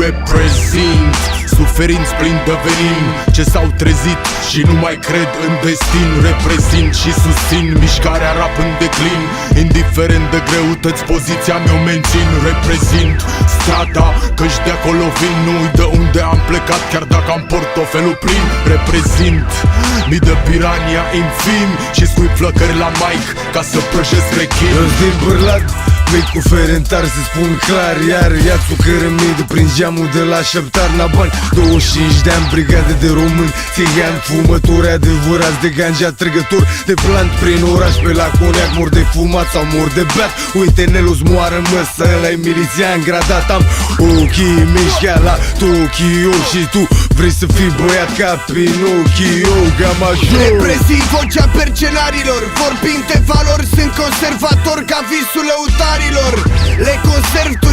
reprezint suferinți plini de venin ce s-au trezit și nu mai cred în destin. Reprezint și susțin mișcarea rap în declin. Indiferent de greutăți, poziția mea o mențin. Reprezint strata, căci de acolo vin, nu-i de unde am plecat, chiar dacă am portofelul plin. Reprezint mii de pirania infimi și scui flăcări la mic ca să prăjesc rechin. Eu din Bârlat, mic cu ferentar, să spun clar. Iar ia-ți o cărămidă prin geamul de la Șeptar. La bani, 25 de ani, brigadă de români țigani, fumători adevărați de ganja, trăgători de plant prin oraș. Pe la coniac mor de fumat sau mor de beat. Uite, Nelu-ți moară măsă, ăla-i milițian gradat. Am ochii mici ca la Tokyo și tu vrei să fii băiat ca Pinocchio, Gamajor. Reprezint vocea percenarilor, vorbind de valori, sunt conservator ca visul lăutarilor. Le conserv